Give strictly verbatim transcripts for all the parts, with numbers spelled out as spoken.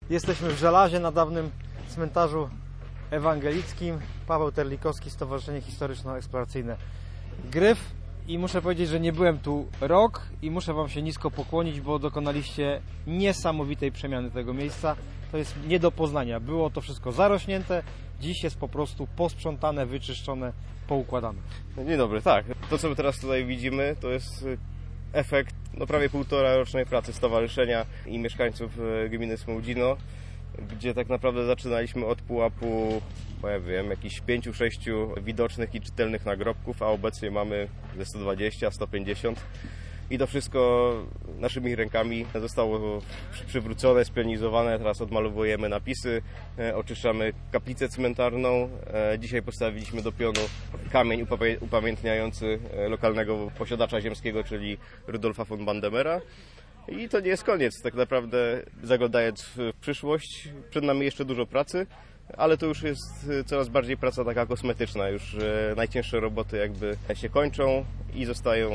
Jesteśmy w Żelazie na dawnym cmentarzu ewangelickim. Paweł Terlikowski, Stowarzyszenie Historyczno-Eksploracyjne Gryf. I muszę powiedzieć, że nie byłem tu rok i muszę Wam się nisko pokłonić, bo dokonaliście niesamowitej przemiany tego miejsca. To jest nie do poznania. Było to wszystko zarośnięte, dziś jest po prostu posprzątane, wyczyszczone, poukładane. Dzień dobry, tak. To, co my teraz tutaj widzimy, to jest efekt no, prawie półtora rocznej pracy stowarzyszenia i mieszkańców gminy Smołdzino, gdzie tak naprawdę zaczynaliśmy od pułapu, bo ja wiem, jakichś pięciu, sześciu widocznych i czytelnych nagrobków, a obecnie mamy ze sto dwadzieścia, sto pięćdziesiąt. I to wszystko naszymi rękami zostało przywrócone, splenizowane. Teraz odmalowujemy napisy, oczyszczamy kaplicę cmentarną. Dzisiaj postawiliśmy do pionu kamień upamiętniający lokalnego posiadacza ziemskiego, czyli Rudolfa von Bandemera. I to nie jest koniec. Tak naprawdę, zaglądając w przyszłość, przed nami jeszcze dużo pracy, ale to już jest coraz bardziej praca taka kosmetyczna. Już najcięższe roboty jakby się kończą i zostają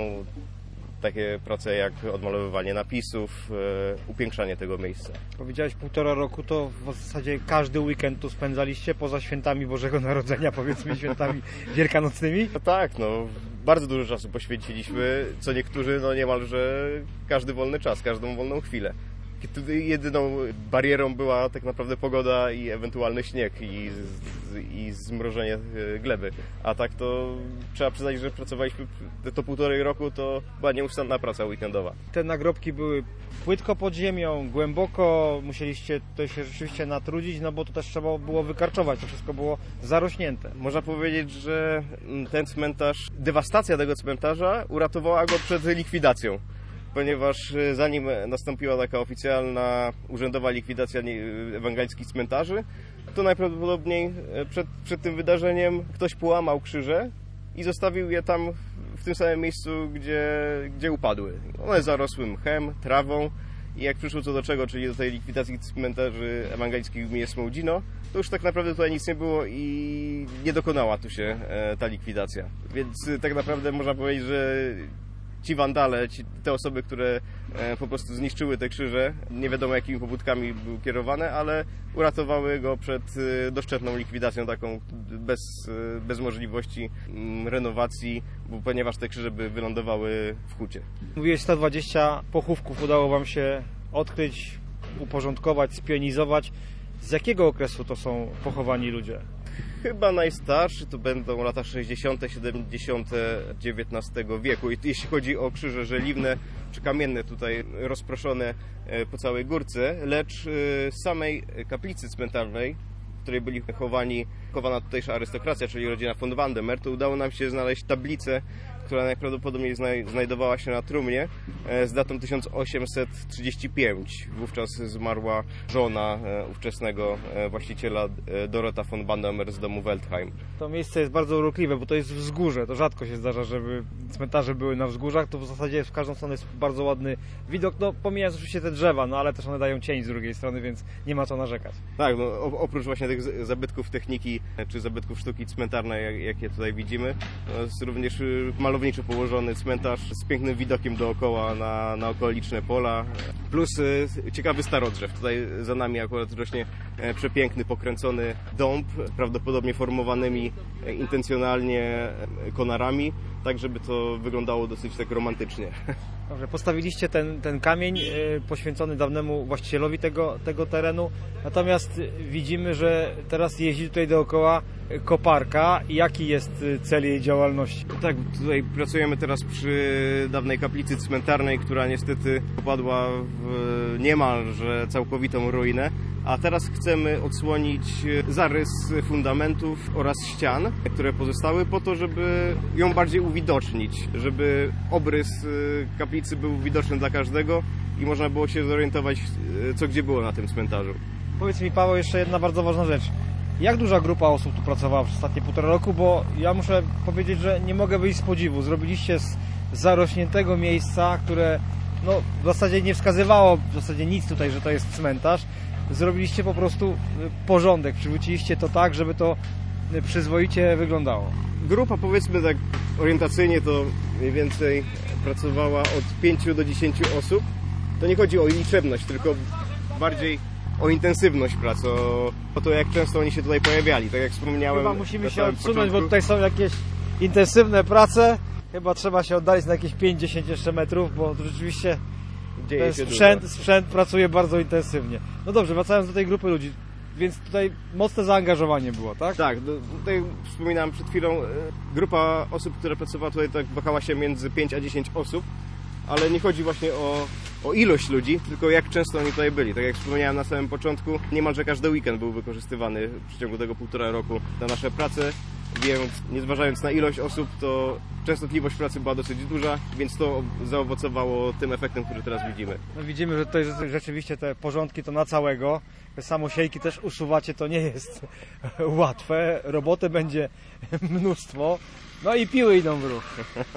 takie prace jak odmalowywanie napisów, upiększanie tego miejsca. Powiedziałeś półtora roku, to w zasadzie każdy weekend tu spędzaliście, poza świętami Bożego Narodzenia, powiedzmy świętami wielkanocnymi? No tak, no bardzo dużo czasu poświęciliśmy, co niektórzy no niemalże każdy wolny czas, każdą wolną chwilę. Jedyną barierą była tak naprawdę pogoda i ewentualny śnieg i, i zmrożenie gleby. A tak to trzeba przyznać, że pracowaliśmy to półtorej roku, to była nieustanna praca weekendowa. Te nagrobki były płytko pod ziemią, głęboko, musieliście tutaj się rzeczywiście natrudzić, no bo to też trzeba było wykarczować, to wszystko było zarośnięte. Można powiedzieć, że ten cmentarz, dewastacja tego cmentarza uratowała go przed likwidacją. Ponieważ zanim nastąpiła taka oficjalna, urzędowa likwidacja ewangelickich cmentarzy, to najprawdopodobniej przed, przed tym wydarzeniem ktoś połamał krzyże i zostawił je tam w tym samym miejscu, gdzie, gdzie upadły. One zarosły mchem, trawą i jak przyszło co do czego, czyli do tej likwidacji cmentarzy ewangelickich w gminie Smołdzino, to już tak naprawdę tutaj nic nie było i nie dokonała tu się ta likwidacja. Więc tak naprawdę można powiedzieć, że ci wandale, ci, te osoby, które e, po prostu zniszczyły te krzyże, nie wiadomo jakimi pobudkami były kierowane, ale uratowały go przed e, doszczętną likwidacją taką bez, e, bez możliwości m, renowacji, bo, ponieważ te krzyże by wylądowały w hucie. Mówiłeś, sto dwadzieścia pochówków udało Wam się odkryć, uporządkować, spionizować. Z jakiego okresu to są pochowani ludzie? Chyba najstarszy to będą lata sześćdziesiąte, siedemdziesiąte dziewiętnastego wieku. I jeśli chodzi o krzyże żeliwne czy kamienne tutaj rozproszone po całej górce, lecz z samej kaplicy cmentarnej, w której byli chowani, chowana tutejsza arystokracja, czyli rodzina von Bandemer, to udało nam się znaleźć tablicę, która najprawdopodobniej znajdowała się na trumnie z datą tysiąc osiemset trzydziestego piątego. Wówczas zmarła żona ówczesnego właściciela Dorota von Bandemer z domu Weltheim. To miejsce jest bardzo urokliwe, bo to jest wzgórze. To rzadko się zdarza, żeby cmentarze były na wzgórzach. To w zasadzie w każdą stronę jest bardzo ładny widok. No pomijając oczywiście te drzewa, no ale też one dają cień z drugiej strony, więc nie ma co narzekać. Tak, no oprócz właśnie tych zabytków techniki czy zabytków sztuki cmentarnej, jakie tutaj widzimy, no jest również malowniczo położony cmentarz z pięknym widokiem dookoła na, na okoliczne pola, plus ciekawy starodrzew. Tutaj za nami akurat rośnie przepiękny, pokręcony dąb, prawdopodobnie formowanymi intencjonalnie konarami, tak żeby to wyglądało dosyć tak romantycznie. Dobrze, postawiliście ten, ten kamień poświęcony dawnemu właścicielowi tego, tego terenu, natomiast widzimy, że teraz jeździ tutaj dookoła koparka. Jaki jest cel jej działalności? Tak, tutaj pracujemy teraz przy dawnej kaplicy cmentarnej, która niestety popadła w niemalże całkowitą ruinę, a teraz chcemy odsłonić zarys fundamentów oraz ścian, które pozostały, po to, żeby ją bardziej uwidocznić, żeby obrys kaplicy był widoczny dla każdego i można było się zorientować, co gdzie było na tym cmentarzu. Powiedz mi, Paweł, jeszcze jedna bardzo ważna rzecz. Jak duża grupa osób tu pracowała przez ostatnie półtora roku, bo ja muszę powiedzieć, że nie mogę wyjść z podziwu. Zrobiliście z zarośniętego miejsca, które no, w zasadzie nie wskazywało w zasadzie nic tutaj, że to jest cmentarz. Zrobiliście po prostu porządek, przywróciliście to tak, żeby to przyzwoicie wyglądało. Grupa, powiedzmy tak orientacyjnie, to mniej więcej pracowała od pięciu do dziesięciu osób. To nie chodzi o liczebność, tylko bardziej o intensywność pracy, o, o to, jak często oni się tutaj pojawiali. Tak jak wspomniałem... Chyba musimy na się samym odsunąć, początku. bo tutaj są jakieś intensywne prace. Chyba trzeba się oddalić na jakieś pięć dziesięć jeszcze metrów, bo to rzeczywiście Dzieje ten się sprzęt, dużo. sprzęt pracuje bardzo intensywnie. No dobrze, wracając do tej grupy ludzi, więc tutaj mocne zaangażowanie było, tak? Tak, no, tutaj wspominałem przed chwilą, e, grupa osób, która pracowała tutaj, tak wahała się między pięć a dziesięć osób, ale nie chodzi właśnie o, o ilość ludzi, tylko jak często oni tutaj byli. Tak jak wspomniałem na samym początku, niemalże każdy weekend był wykorzystywany w przeciągu tego półtora roku na nasze prace, więc nie zważając na ilość osób, to częstotliwość pracy była dosyć duża, więc to zaowocowało tym efektem, który teraz widzimy. No widzimy, że tutaj rzeczywiście te porządki to na całego. Te samosiejki też usuwacie, to nie jest łatwe. Roboty będzie mnóstwo. No i piły idą w ruch.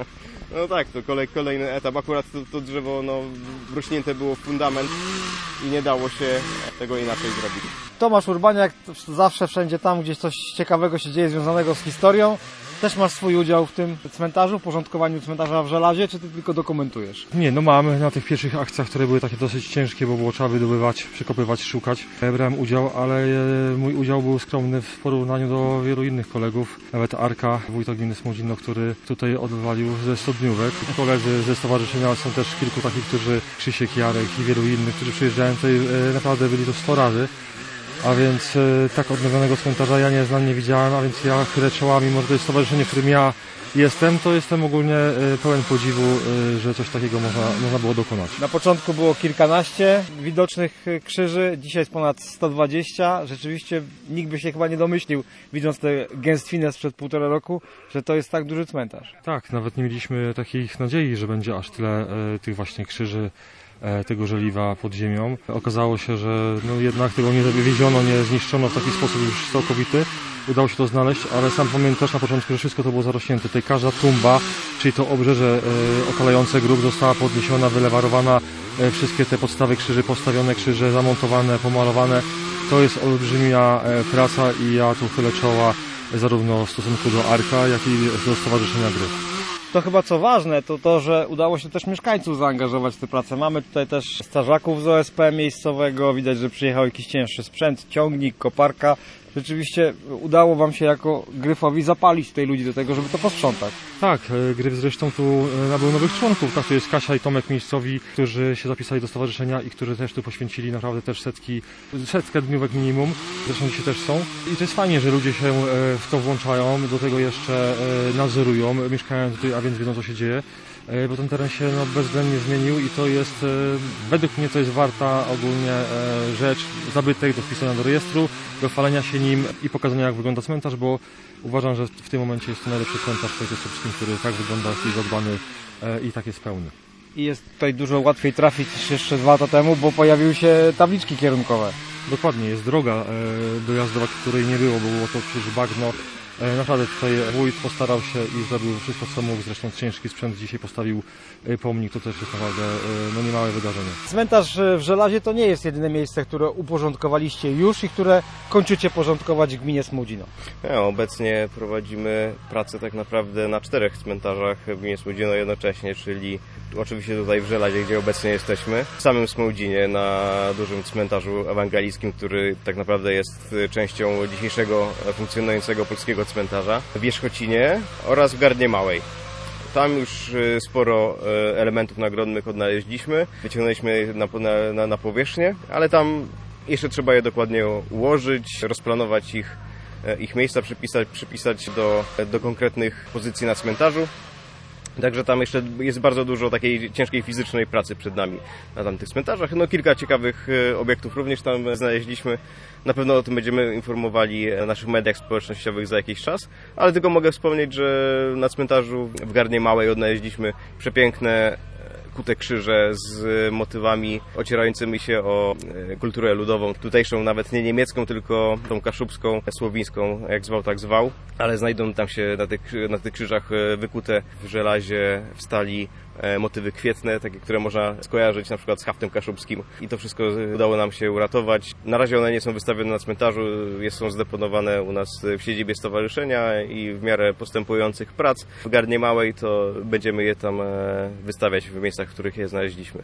No tak, to kolej, kolejny etap. Akurat to, to drzewo no, wrośnięte było w fundament i nie dało się tego inaczej zrobić. Tomasz Urbaniak, zawsze wszędzie tam, gdzieś coś ciekawego się dzieje związanego z historią. Też masz swój udział w tym cmentarzu, w porządkowaniu cmentarza w Żelazie, czy ty tylko dokumentujesz? Nie, no mamy na tych pierwszych akcjach, które były takie dosyć ciężkie, bo było trzeba wydobywać, przekopywać, szukać. Ja brałem udział, ale e, mój udział był skromny w porównaniu do wielu innych kolegów. Nawet Arka, wójta gminy Smodzino, który tutaj odwalił ze studniówek. Koledzy ze stowarzyszenia są też kilku takich, którzy, Krzysiek, Jarek i wielu innych, którzy przyjeżdżają tutaj, e, naprawdę byli to sto razy. A więc e, tak odnowionego cmentarza ja nie znam, nie widziałem, a więc ja chylę czoła, mimo że to jest stowarzyszenie, w którym ja jestem, to jestem ogólnie e, pełen podziwu, e, że coś takiego można, można było dokonać. Na początku było kilkanaście widocznych krzyży, dzisiaj jest ponad sto dwadzieścia. Rzeczywiście nikt by się chyba nie domyślił, widząc tę gęstwinę sprzed półtora roku, że to jest tak duży cmentarz. Tak, nawet nie mieliśmy takich nadziei, że będzie aż tyle e, tych właśnie krzyży, e, tego żeliwa pod ziemią. Okazało się, że no jednak tego nie wywieziono, nie zniszczono w taki sposób już całkowity. Udało się to znaleźć, ale sam pamiętam też na początku, że wszystko to było zarośnięte. Tutaj każda tumba, czyli to obrzeże e, okalające grób została podniesiona, wylewarowana, e, wszystkie te podstawy krzyży, postawione krzyże, zamontowane, pomalowane. To jest olbrzymia e, praca i ja tu chylę czoła e, zarówno w stosunku do Arka, jak i do Stowarzyszenia Gryf. To chyba co ważne, to to, że udało się też mieszkańców zaangażować w tę pracę. Mamy tutaj też strażaków z O S P miejscowego, widać, że przyjechał jakiś cięższy sprzęt, ciągnik, koparka. Rzeczywiście udało wam się jako Gryfowi zapalić tutaj ludzi do tego, żeby to posprzątać. Tak, Gryf zresztą tu nabył nowych członków, tak, to jest Kasia i Tomek miejscowi, którzy się zapisali do stowarzyszenia i którzy też tu poświęcili naprawdę też setki, setkę dniówek minimum, zresztą dzisiaj też są. I to jest fajnie, że ludzie się w to włączają, do tego jeszcze nadzorują, mieszkają tutaj, a więc wiedzą, co się dzieje, bo ten teren się no, bezwzględnie zmienił i to jest, według mnie to jest warta ogólnie rzecz, zabytek do wpisania do rejestru, do chwalenia się nim i pokazania, jak wygląda cmentarz, bo uważam, że w tym momencie jest to najlepszy cmentarz w Kujawsko-Pomorskim, który tak wygląda, jest zadbany i tak jest pełny. I jest tutaj dużo łatwiej trafić niż jeszcze dwa lata temu, bo pojawiły się tabliczki kierunkowe. Dokładnie, jest droga dojazdowa, której nie było, bo było to przecież bagno. Naprawdę tutaj wójt postarał się i zrobił wszystko, co mógł. Zresztą ciężki sprzęt dzisiaj postawił pomnik, to też jest naprawdę no, niemałe wydarzenie. Cmentarz w Żelazie to nie jest jedyne miejsce, które uporządkowaliście już i które kończycie porządkować w gminie Smodzino. Ja, obecnie prowadzimy pracę tak naprawdę na czterech cmentarzach w gminie Smodzino jednocześnie, czyli oczywiście tutaj w Żelazie, gdzie obecnie jesteśmy, w samym Smodzinie na dużym cmentarzu ewangelickim, który tak naprawdę jest częścią dzisiejszego funkcjonującego polskiego cmentarza, w Wierzchocinie oraz w Gardnie Małej. Tam już sporo elementów nagrodnych odnaleźliśmy, wyciągnęliśmy je na, na, na powierzchnię, ale tam jeszcze trzeba je dokładnie ułożyć, rozplanować ich, ich miejsca, przypisać, przypisać do, do konkretnych pozycji na cmentarzu. Także tam jeszcze jest bardzo dużo takiej ciężkiej fizycznej pracy przed nami na tamtych cmentarzach. No kilka ciekawych obiektów również tam znaleźliśmy. Na pewno o tym będziemy informowali w naszych mediach społecznościowych za jakiś czas, ale tylko mogę wspomnieć, że na cmentarzu w Gardnie Małej odnaleźliśmy przepiękne kute krzyże z motywami ocierającymi się o kulturę ludową, tutejszą, nawet nie niemiecką, tylko tą kaszubską, słowińską, jak zwał, tak zwał, ale znajdą tam się na tych, na tych krzyżach wykute w żelazie, w stali motywy kwietne, takie, które można skojarzyć na przykład z haftem kaszubskim i to wszystko udało nam się uratować. Na razie one nie są wystawione na cmentarzu, są zdeponowane u nas w siedzibie stowarzyszenia i w miarę postępujących prac w Gardnie Małej to będziemy je tam wystawiać w miejscach, w których je znaleźliśmy.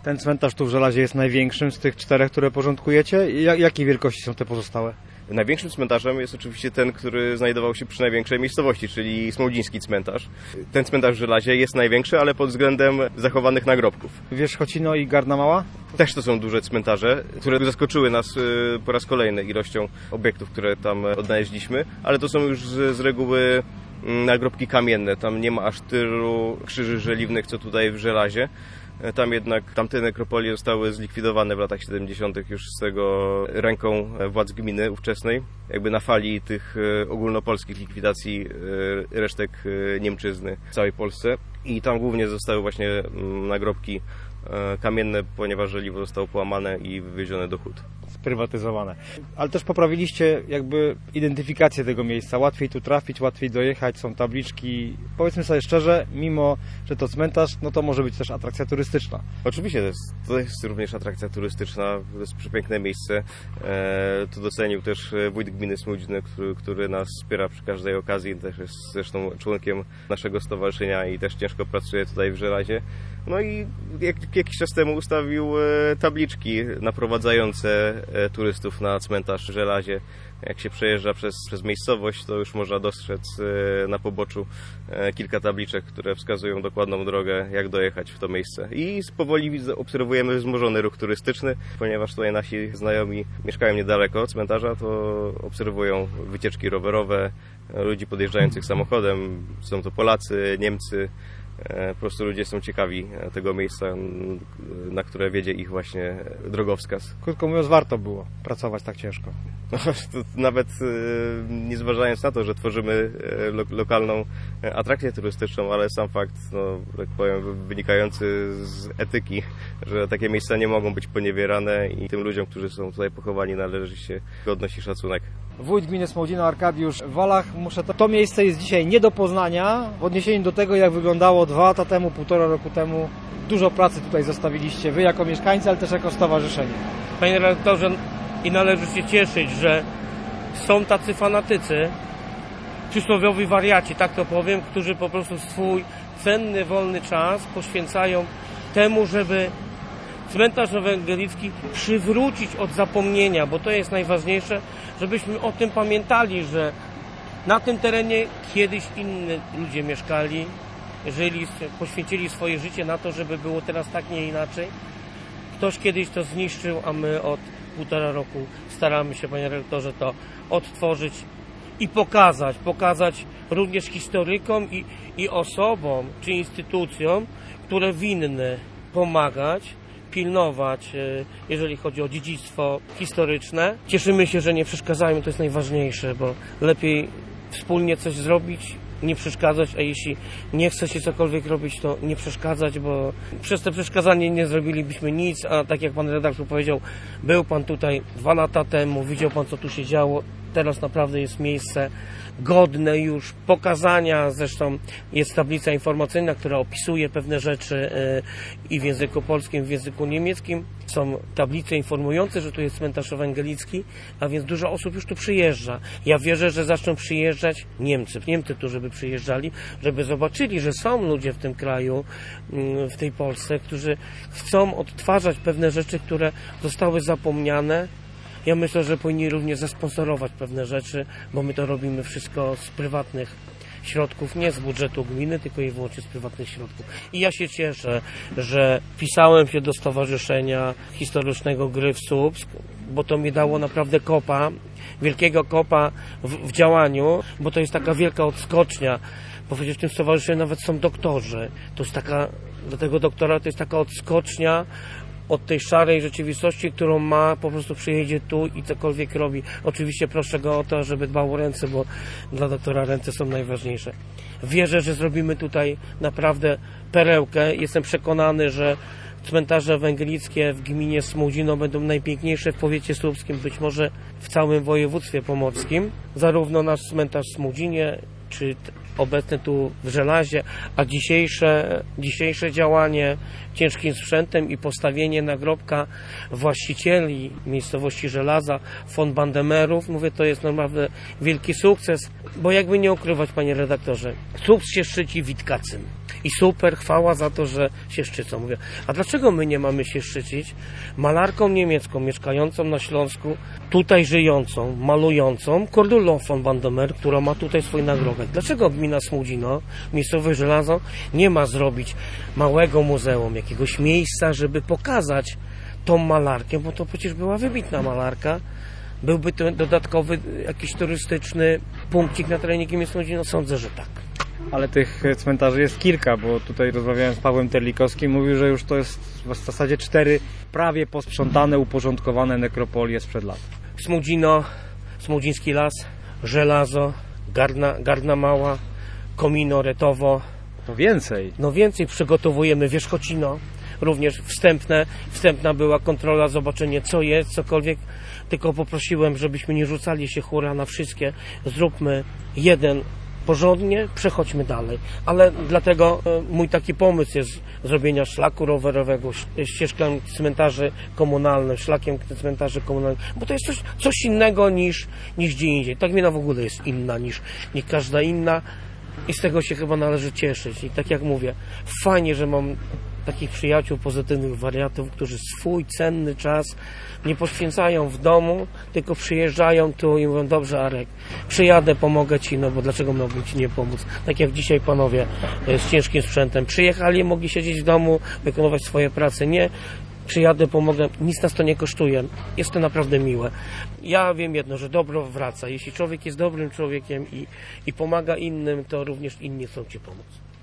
Ten cmentarz tu w Żelazie jest największym z tych czterech, które porządkujecie? I jak, jakiej wielkości są te pozostałe? Największym cmentarzem jest oczywiście ten, który znajdował się przy największej miejscowości, czyli Smołdziński cmentarz. Ten cmentarz w Żelazie jest największy, ale pod względem zachowanych nagrobków. Wierzchocino i Garna Mała? Też to są duże cmentarze, które zaskoczyły nas po raz kolejny ilością obiektów, które tam odnaleźliśmy, ale to są już z, z reguły nagrobki kamienne. Tam nie ma aż tylu krzyży żeliwnych, co tutaj w Żelazie. Tam jednak tamte nekropolie zostały zlikwidowane w latach siedemdziesiątych już z tego ręką władz gminy ówczesnej, jakby na fali tych ogólnopolskich likwidacji resztek Niemczyzny w całej Polsce. I tam głównie zostały właśnie nagrobki kamienne, ponieważ żeliwo zostało połamane i wywiezione do hut. Sprywatyzowane. Ale też poprawiliście jakby identyfikację tego miejsca. Łatwiej tu trafić, łatwiej dojechać, są tabliczki. Powiedzmy sobie szczerze, mimo że to cmentarz, no to może być też atrakcja turystyczna. Oczywiście to jest, to jest również atrakcja turystyczna, to jest przepiękne miejsce. E, to docenił też wójt gminy Smołdziny, który, który nas wspiera przy każdej okazji, też jest zresztą członkiem naszego stowarzyszenia i też ciężko pracuje tutaj w Żelazie. No i jak, jakiś czas temu ustawił tabliczki naprowadzające turystów na cmentarz w Żelazie. Jak się przejeżdża przez, przez miejscowość, to już można dostrzec na poboczu kilka tabliczek, które wskazują dokładną drogę, jak dojechać w to miejsce. I powoli obserwujemy wzmożony ruch turystyczny, ponieważ tutaj nasi znajomi mieszkają niedaleko od cmentarza, to obserwują wycieczki rowerowe, ludzi podjeżdżających samochodem. Są to Polacy, Niemcy. Po prostu ludzie są ciekawi tego miejsca, na które wiedzie ich właśnie drogowskaz. Krótko mówiąc, warto było pracować tak ciężko. Nawet nie zważając na to, że tworzymy lo lokalną atrakcję turystyczną, ale sam fakt, no, tak powiem, wynikający z etyki, że takie miejsca nie mogą być poniewierane i tym ludziom, którzy są tutaj pochowani, należy się godność i szacunek. Wójt gminy Smołdzina Arkadiusz Walach, muszę to, to miejsce jest dzisiaj nie do poznania w odniesieniu do tego, jak wyglądało dwa lata temu, półtora roku temu. Dużo pracy tutaj zostawiliście wy jako mieszkańcy, ale też jako stowarzyszenie. Panie redaktorze, i należy się cieszyć, że są tacy fanatycy, przysłowiowi wariaci, tak to powiem, którzy po prostu swój cenny, wolny czas poświęcają temu, żeby cmentarz ewangelicki przywrócić od zapomnienia, bo to jest najważniejsze, żebyśmy o tym pamiętali, że na tym terenie kiedyś inni ludzie mieszkali, żyli, poświęcili swoje życie na to, żeby było teraz tak, nie inaczej. Ktoś kiedyś to zniszczył, a my od półtora roku staramy się, panie redaktorze, to odtworzyć i pokazać, pokazać również historykom i, i osobom czy instytucjom, które winny pomagać, pilnować, jeżeli chodzi o dziedzictwo historyczne. Cieszymy się, że nie przeszkadzają, to jest najważniejsze, bo lepiej wspólnie coś zrobić, nie przeszkadzać, a jeśli nie chce się cokolwiek robić, to nie przeszkadzać, bo przez to przeszkadzanie nie zrobilibyśmy nic, a tak jak pan redaktor powiedział, był pan tutaj dwa lata temu, widział pan, co tu się działo, teraz naprawdę jest miejsce godne już pokazania, zresztą jest tablica informacyjna, która opisuje pewne rzeczy i w języku polskim, i w języku niemieckim. Są tablice informujące, że tu jest cmentarz ewangelicki, a więc dużo osób już tu przyjeżdża. Ja wierzę, że zaczną przyjeżdżać Niemcy, Niemcy tu, żeby przyjeżdżali, żeby zobaczyli, że są ludzie w tym kraju, w tej Polsce, którzy chcą odtwarzać pewne rzeczy, które zostały zapomniane. Ja myślę, że powinni również zasponsorować pewne rzeczy, bo my to robimy wszystko z prywatnych środków, nie z budżetu gminy, tylko i wyłącznie z prywatnych środków. I ja się cieszę, że pisałem się do Stowarzyszenia Historycznego Gryf Słupsk, bo to mi dało naprawdę kopa, wielkiego kopa w, w działaniu, bo to jest taka wielka odskocznia. Bo przecież w tym stowarzyszeniu nawet są doktorzy. To jest taka, do tego doktora to jest taka odskocznia od tej szarej rzeczywistości, którą ma, po prostu przyjedzie tu i cokolwiek robi. Oczywiście proszę go o to, żeby dbał o ręce, bo dla doktora ręce są najważniejsze. Wierzę, że zrobimy tutaj naprawdę perełkę. Jestem przekonany, że cmentarze ewangelickie w gminie Smołdzino będą najpiękniejsze w powiecie słupskim, być może w całym województwie pomorskim. Zarówno nasz cmentarz w Smołdzinie, czy obecny tu w Żelazie, a dzisiejsze, dzisiejsze działanie ciężkim sprzętem i postawienie nagrobka właścicieli miejscowości Żelaza, Fond Bandemerów, mówię, to jest naprawdę wielki sukces, bo jakby nie ukrywać, panie redaktorze, Słupsk się szczyci Witkacym I super, chwała za to, że się szczycą. Mówię, a dlaczego my nie mamy się szczycić malarką niemiecką, mieszkającą na Śląsku, tutaj żyjącą, malującą, Cordula von Vandomer, która ma tutaj swój nagrobek. Dlaczego gmina Smudzino, miejscowe Żelazo, nie ma zrobić małego muzeum, jakiegoś miejsca, żeby pokazać tą malarkę, bo to przecież była wybitna malarka. Byłby to dodatkowy jakiś turystyczny punkcik na terenie gminy Smudzino? Sądzę, że tak. Ale tych cmentarzy jest kilka, bo tutaj rozmawiałem z Pawłem Terlikowskim, mówił, że już to jest w zasadzie cztery prawie posprzątane, uporządkowane nekropolie sprzed lat. Smudzino, Smudziński Las, Żelazo, Gardna, Gardna Mała, Komino, Retowo. To więcej. No więcej przygotowujemy, Wierzchocino, również wstępne, wstępna była kontrola, zobaczenie co jest, cokolwiek, tylko poprosiłem, żebyśmy nie rzucali się hura na wszystkie, zróbmy jeden porządnie, przechodźmy dalej. Ale dlatego mój taki pomysł jest zrobienia szlaku rowerowego, ścieżką cmentarzy komunalnych, szlakiem cmentarzy komunalnych, bo to jest coś, coś innego niż, niż gdzie indziej. Ta gmina w ogóle jest inna niż, niż każda inna i z tego się chyba należy cieszyć. I tak jak mówię, fajnie, że mam takich przyjaciół, pozytywnych wariatów, którzy swój cenny czas nie poświęcają w domu, tylko przyjeżdżają tu i mówią, dobrze Arek, przyjadę, pomogę Ci, no bo dlaczego miałbym Ci nie pomóc? Tak jak dzisiaj panowie z ciężkim sprzętem przyjechali, mogli siedzieć w domu, wykonywać swoje prace. Nie, przyjadę, pomogę, nic nas to nie kosztuje. Jest to naprawdę miłe. Ja wiem jedno, że dobro wraca. Jeśli człowiek jest dobrym człowiekiem i, i pomaga innym, to również inni chcą Ci pomóc.